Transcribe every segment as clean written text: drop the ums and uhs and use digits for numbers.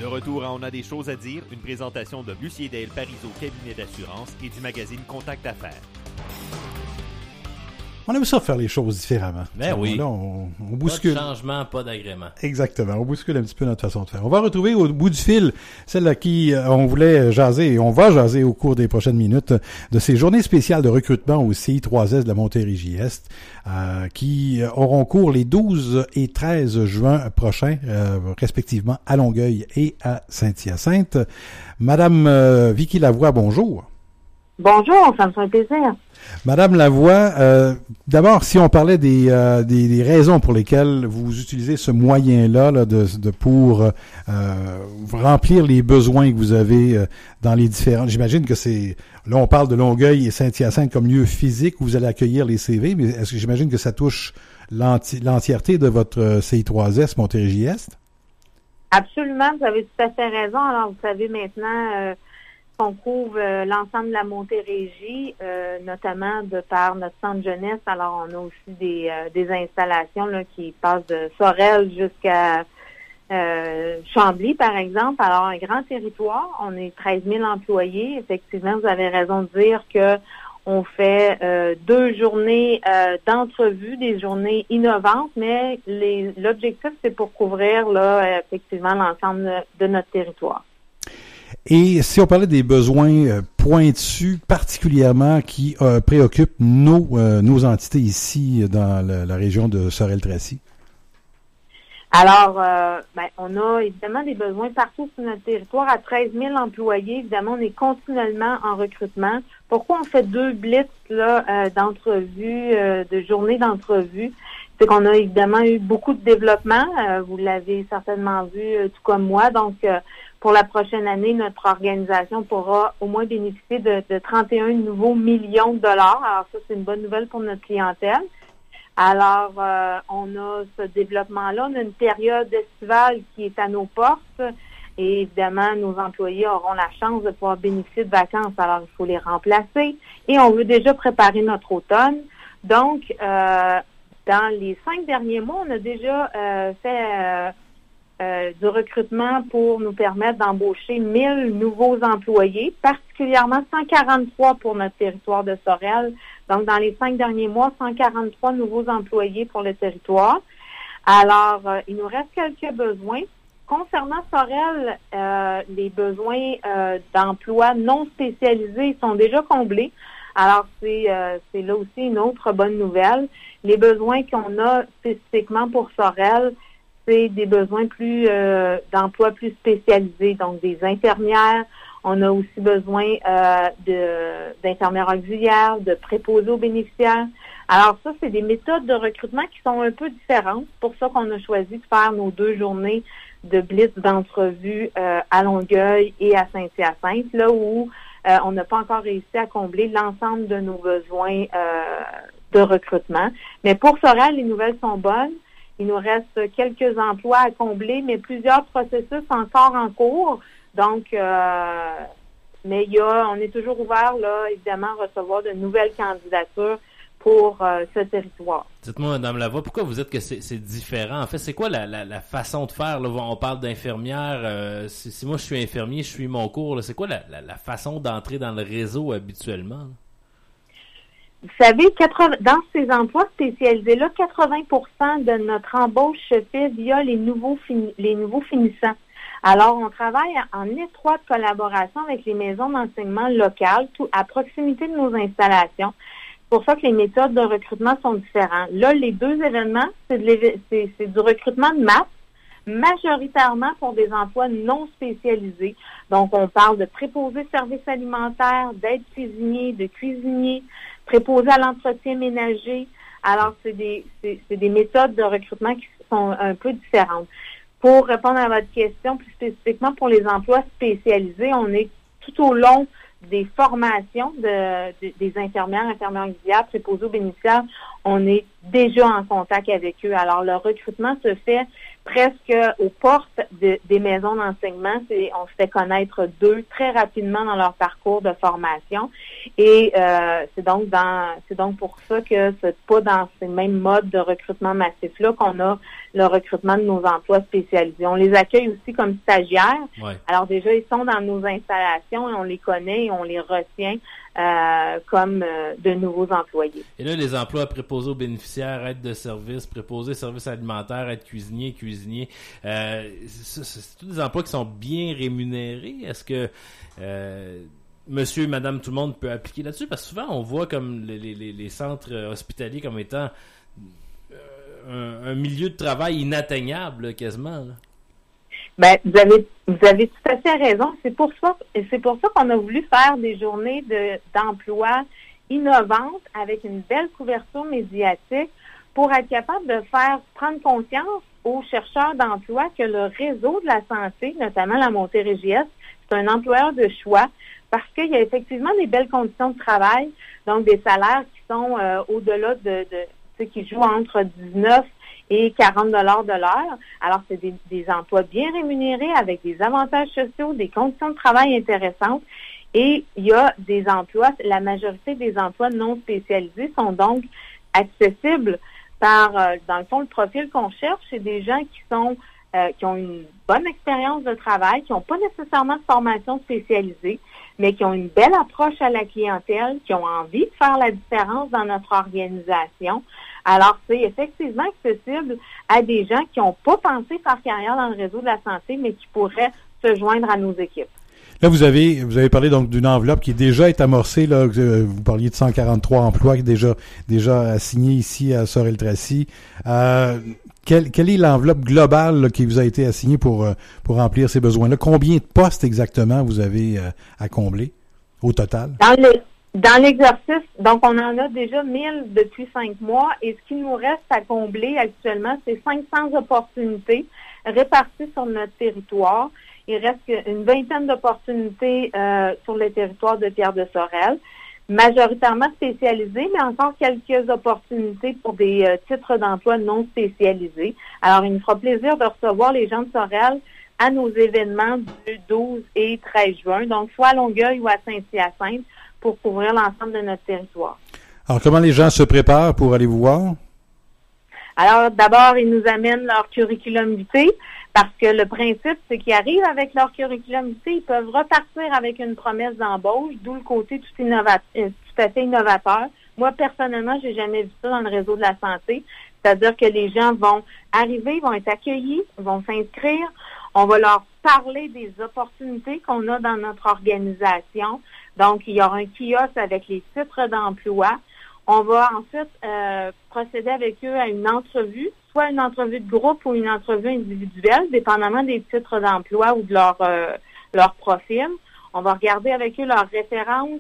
De retour à On a des choses à dire, une présentation de Lucie Dale Parizeau, cabinet d'assurance et du magazine Contact Affaires. On aime ça faire les choses différemment. Ben oui. Là, on bouscule. Pas de changement, pas d'agrément. Exactement. On bouscule un petit peu notre façon de faire. On va retrouver au bout du fil celle à qui on voulait jaser et on va jaser au cours des prochaines minutes de ces journées spéciales de recrutement au CI3S de la Montérégie-Est qui auront cours les 12 et 13 juin prochains, respectivement à Longueuil et à Saint-Hyacinthe. Madame Vicky Lavoie, bonjour. Bonjour, ça me fait plaisir. Madame Lavoie, d'abord, si on parlait des raisons pour lesquelles vous utilisez ce moyen-là là, pour remplir les besoins que vous avez dans les différents... J'imagine que c'est... Là, on parle de Longueuil et Saint-Hyacinthe comme lieu physique où vous allez accueillir les CV, mais est-ce que j'imagine que ça touche l'entièreté de votre CI3S Montérégie-Est? Absolument, vous avez tout à fait raison. Alors, vous savez maintenant... qu'on couvre l'ensemble de la Montérégie, notamment de par notre centre jeunesse. Alors, on a aussi des installations là, qui passent de Sorel jusqu'à Chambly, par exemple. Alors, un grand territoire. On est 13 000 employés. Effectivement, vous avez raison de dire que on fait 2 journées d'entrevue, des journées innovantes, mais l'objectif, c'est pour couvrir là effectivement l'ensemble de notre territoire. Et si on parlait des besoins pointus particulièrement qui préoccupent nos entités ici dans la région de Sorel-Tracy? Alors, on a évidemment des besoins partout sur notre territoire. À 13 000 employés, évidemment, on est continuellement en recrutement. Pourquoi on fait 2 blitz là d'entrevues, de journées d'entrevues? C'est qu'on a évidemment eu beaucoup de développement. Vous l'avez certainement vu, tout comme moi. Donc, pour la prochaine année, notre organisation pourra au moins bénéficier de 31 nouveaux millions de dollars. Alors ça, c'est une bonne nouvelle pour notre clientèle. Alors, on a ce développement-là. On a une période estivale qui est à nos portes. Et évidemment, nos employés auront la chance de pouvoir bénéficier de vacances. Alors, il faut les remplacer. Et on veut déjà préparer notre automne. Donc, dans les 5 derniers mois, on a déjà fait... du recrutement pour nous permettre d'embaucher 1000 nouveaux employés, particulièrement 143 pour notre territoire de Sorel. Donc, dans les 5 derniers mois, 143 nouveaux employés pour le territoire. Alors, il nous reste quelques besoins. Concernant Sorel, les besoins d'emploi non spécialisés sont déjà comblés. Alors, c'est là aussi une autre bonne nouvelle. Les besoins qu'on a spécifiquement pour Sorel, c'est des besoins plus d'emplois plus spécialisés, donc des infirmières. On a aussi besoin d'infirmières auxiliaires, de préposés aux bénéficiaires. Alors ça, c'est des méthodes de recrutement qui sont un peu différentes. C'est pour ça qu'on a choisi de faire nos 2 journées de blitz d'entrevue à Longueuil et à Saint-Hyacinthe, là où on n'a pas encore réussi à combler l'ensemble de nos besoins de recrutement. Mais pour Sorel, les nouvelles sont bonnes. Il nous reste quelques emplois à combler, mais plusieurs processus encore en cours. Donc, mais on est toujours ouvert, là, évidemment, à recevoir de nouvelles candidatures pour ce territoire. Dites-moi, Mme Lavoie, pourquoi vous dites que c'est différent? En fait, c'est quoi la façon de faire? Là, on parle d'infirmière. Si moi, je suis infirmier, je suis mon cours. Là, c'est quoi la façon d'entrer dans le réseau habituellement? Là? Vous savez, dans ces emplois spécialisés-là, 80% de notre embauche se fait via les nouveaux finissants. Alors, on travaille en étroite collaboration avec les maisons d'enseignement locales, à proximité de nos installations. C'est pour ça que les méthodes de recrutement sont différentes. Là, les 2 événements, c'est du recrutement de masse, majoritairement pour des emplois non spécialisés. Donc, on parle de préposés services alimentaires, d'aide cuisinier, de cuisinier, préposés à l'entretien ménager. Alors, c'est des méthodes de recrutement qui sont un peu différentes. Pour répondre à votre question, plus spécifiquement pour les emplois spécialisés, on est tout au long des formations des infirmières auxiliaires, préposés aux bénéficiaires. On est déjà en contact avec eux. Alors, le recrutement se fait presque aux portes des maisons d'enseignement. On se fait connaître d'eux très rapidement dans leur parcours de formation. Et c'est donc pour ça que c'est pas dans ces mêmes modes de recrutement massif-là qu'on a le recrutement de nos emplois spécialisés. On les accueille aussi comme stagiaires. Ouais. Alors déjà, ils sont dans nos installations et on les connaît et on les retient comme de nouveaux employés. Et là, les emplois préposés aux bénéficiaires, aide de service, préposés services alimentaires, aide cuisinier, c'est tous des emplois qui sont bien rémunérés. Est-ce que monsieur, madame, tout le monde peut appliquer là-dessus? Parce que souvent, on voit comme les centres hospitaliers comme étant un milieu de travail inatteignable, là, quasiment. Là. Ben, vous avez tout à fait raison. C'est pour ça qu'on a voulu faire des journées d'emploi innovantes avec une belle couverture médiatique pour être capable de faire prendre conscience aux chercheurs d'emploi que le réseau de la santé, notamment la Montérégie, c'est un employeur de choix parce qu'il y a effectivement des belles conditions de travail, donc des salaires qui sont au-delà qui jouent entre 19 et 40 $ de l'heure. Alors, c'est des emplois bien rémunérés avec des avantages sociaux, des conditions de travail intéressantes. Et il y a des emplois, la majorité des emplois non spécialisés sont donc accessibles par, dans le fond, le profil qu'on cherche, c'est des gens qui ont une bonne expérience de travail, qui n'ont pas nécessairement de formation spécialisée, mais qui ont une belle approche à la clientèle, qui ont envie de faire la différence dans notre organisation. Alors, c'est effectivement accessible à des gens qui n'ont pas pensé faire carrière dans le réseau de la santé, mais qui pourraient se joindre à nos équipes. Là, vous avez parlé donc d'une enveloppe qui déjà est amorcée. Là, vous parliez de 143 emplois qui est déjà assignés ici à Sorel-Tracy. Quelle est l'enveloppe globale là, qui vous a été assignée pour remplir ces besoins-là? Combien de postes exactement vous avez à combler au total? Dans l'exercice, donc on en a déjà 1000 depuis 5 mois et ce qui nous reste à combler actuellement, c'est 500 opportunités réparties sur notre territoire. Il reste une vingtaine d'opportunités sur le territoire de Pierre-de-Sorel, majoritairement spécialisées, mais encore quelques opportunités pour des titres d'emploi non spécialisés. Alors, il nous fera plaisir de recevoir les gens de Sorel à nos événements du 12 et 13 juin, donc soit à Longueuil ou à Saint-Hyacinthe, pour couvrir l'ensemble de notre territoire. Alors, comment les gens se préparent pour aller vous voir? Alors, d'abord, ils nous amènent leur curriculum vitae, parce que le principe, c'est qu'ils arrivent avec leur curriculum vitae, ils peuvent repartir avec une promesse d'embauche, d'où le côté tout à fait innovateur. Moi, personnellement, j'ai jamais vu ça dans le réseau de la santé. C'est-à-dire que les gens vont arriver, vont être accueillis, vont s'inscrire, on va leur parler des opportunités qu'on a dans notre organisation. Donc, il y aura un kiosque avec les titres d'emploi. On va ensuite procéder avec eux à une entrevue, soit une entrevue de groupe ou une entrevue individuelle, dépendamment des titres d'emploi ou de leur profil. On va regarder avec eux leurs références,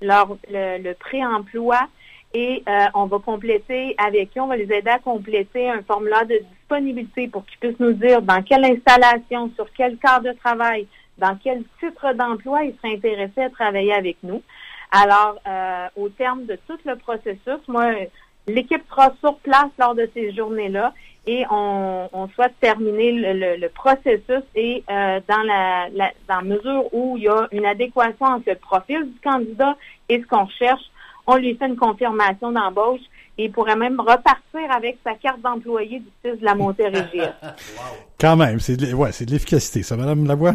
le pré-emploi et on va compléter avec eux, on va les aider à compléter un formulaire de disponibilité pour qu'ils puissent nous dire dans quelle installation, sur quel cadre de travail, dans quel titre d'emploi ils seraient intéressés à travailler avec nous. Alors, au terme de tout le processus, moi, l'équipe sera sur place lors de ces journées-là et on souhaite terminer le processus et dans la mesure où il y a une adéquation entre le profil du candidat et ce qu'on recherche, on lui fait une confirmation d'embauche et il pourrait même repartir avec sa carte d'employé du CIS de la Montérégie. Wow. Quand même, c'est de l'efficacité, ça, Madame Lavoie?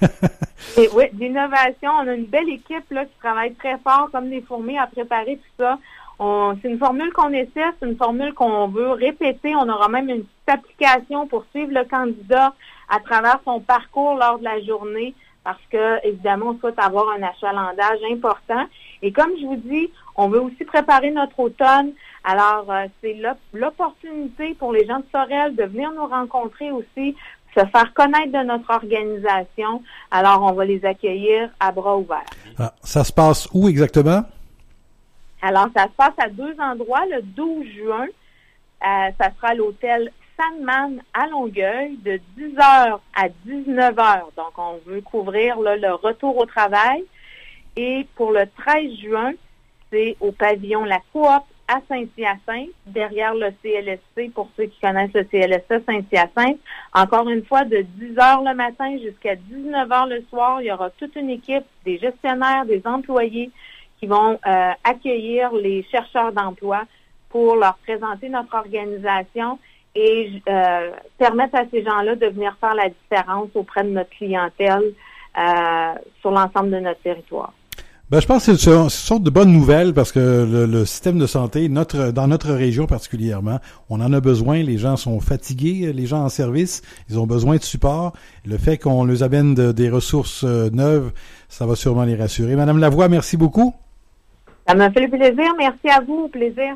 Et oui, d'innovation. On a une belle équipe là qui travaille très fort comme des fourmis à préparer tout ça. C'est une formule qu'on essaie, c'est une formule qu'on veut répéter. On aura même une petite application pour suivre le candidat à travers son parcours lors de la journée parce que, évidemment, on souhaite avoir un achalandage important. Et comme je vous dis, on veut aussi préparer notre automne. Alors, c'est l'opportunité pour les gens de Sorel de venir nous rencontrer aussi, se faire connaître de notre organisation. Alors, on va les accueillir à bras ouverts. Ah, ça se passe où exactement? Alors, ça se passe à 2 endroits. Le 12 juin, ça sera à l'hôtel Sandman à Longueuil de 10h à 19h. Donc, on veut couvrir là, le retour au travail. Et pour le 13 juin, c'est au pavillon La Coop à Saint-Hyacinthe, derrière le CLSC, pour ceux qui connaissent le CLSC Saint-Hyacinthe. Encore une fois, de 10h le matin jusqu'à 19h le soir, il y aura toute une équipe, des gestionnaires, des employés qui vont accueillir les chercheurs d'emploi pour leur présenter notre organisation et permettre à ces gens-là de venir faire la différence auprès de notre clientèle sur l'ensemble de notre territoire. Ben, je pense que c'est une sorte de bonne nouvelle parce que le système de santé, dans notre région particulièrement, on en a besoin. Les gens sont fatigués, les gens en service, ils ont besoin de support. Le fait qu'on les amène des ressources neuves, ça va sûrement les rassurer. Madame Lavoie, merci beaucoup. Ça m'a fait le plaisir. Merci à vous. Au plaisir.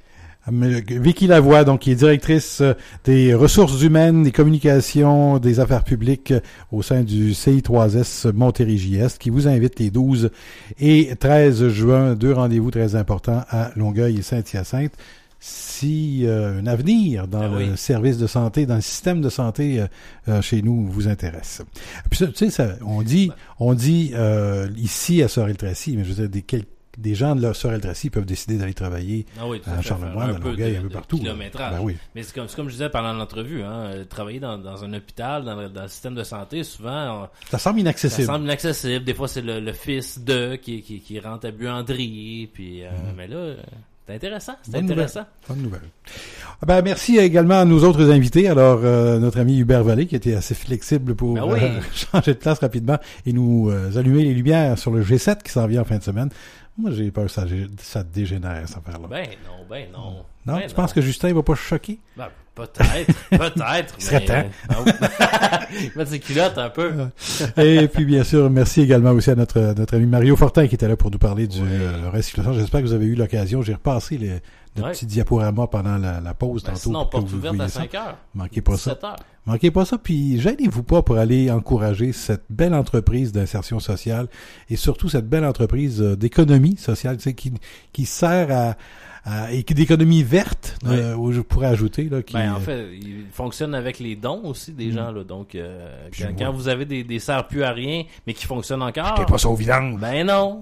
Vicky Lavoie, donc, qui est directrice des ressources humaines, des communications, des affaires publiques au sein du CI3S Montérégie-Est, qui vous invite les 12 et 13 juin, 2 rendez-vous très importants à Longueuil et Saint-Hyacinthe. Si un avenir dans le service de santé, dans le système de santé chez nous vous intéresse. Puis ça, tu sais, ça, on dit ici à Sorel-Tracy, mais je veux dire des gens de Sorel-Tracy peuvent décider d'aller travailler à Charlemagne, à Longueuil, un peu partout. Ben oui. Mais c'est comme je disais pendant l'entrevue, travailler dans un hôpital, dans le système de santé, souvent... ça semble inaccessible. Ça semble inaccessible. Des fois, c'est le fils qui rentre à buanderie. Puis, mais là... C'est intéressant, Bonne nouvelle. Ben, merci également à nos autres invités. Alors, notre ami Hubert Vallée, qui était assez flexible pour changer de place rapidement et nous allumer les lumières sur le G7 qui s'en vient en fin de semaine. Moi, j'ai peur que ça dégénère, cette affaire-là. Ben non. Non, tu penses que Justin va pas choquer? Ben, peut-être. Il serait temps. Il met ses culottes un peu. Et puis, bien sûr, merci également aussi à notre ami Mario Fortin qui était là pour nous parler du recyclage. J'espère que vous avez eu l'occasion. J'ai repassé notre petit diaporama pendant la pause tantôt. Sinon, porte ouverte à 5 heures. Manquez pas 17 heures. Manquez pas ça, puis gênez-vous pas pour aller encourager cette belle entreprise d'insertion sociale et surtout cette belle entreprise d'économie sociale, tu sais, qui sert et d'économie verte, où je pourrais ajouter. Là, en fait, il fonctionne avec les dons aussi des gens. Là, donc, quand vous avez des serres plus à rien, mais qui fonctionnent encore... Jetez pas ça au vidange. Ben non.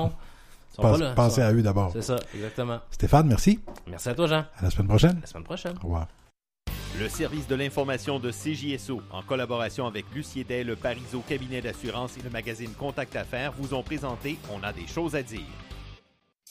Pensez à eux d'abord. C'est ça, exactement. Stéphane, merci. Merci à toi, Jean. À la semaine prochaine. Au revoir. Le service de l'information de CJSO, en collaboration avec Lucie Day, le Parizeau cabinet d'assurance et le magazine Contact Affaires, vous ont présenté On a des choses à dire.